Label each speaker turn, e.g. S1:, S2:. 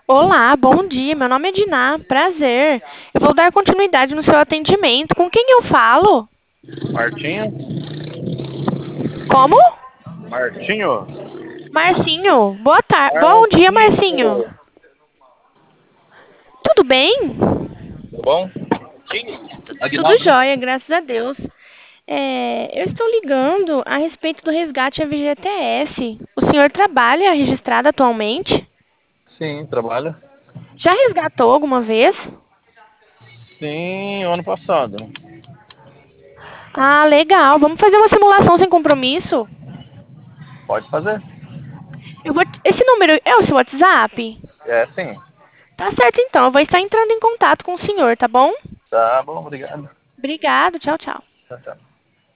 S1: Olá, bom dia. Meu nome é Diná. Prazer. Eu vou dar continuidade no seu atendimento. Com quem eu falo?
S2: Martinho?
S1: Como?
S2: Martinho?
S1: Marcinho. Boa tarde. Bom dia, Marcinho.
S2: Marcinho!
S1: Tudo bem?
S2: Tudo bom?
S1: Tudo
S2: Aguinaldo, né?
S1: jóia, graças a Deus. Eu estou ligando a respeito do resgate FGTS. O senhor trabalha registrado atualmente?
S2: Sim, trabalho.
S1: Já resgatou alguma vez?
S2: Sim, o ano passado.
S1: Ah, legal. Vamos fazer uma simulação sem compromisso?
S2: Pode fazer?
S1: Esse número é o seu WhatsApp?
S2: É, sim.
S1: Tá certo, então. Eu vou estar entrando em contato com o senhor, tá bom?
S2: Tá bom, obrigado.
S1: Obrigado. Tchau, tchau.
S2: Tchau, tchau.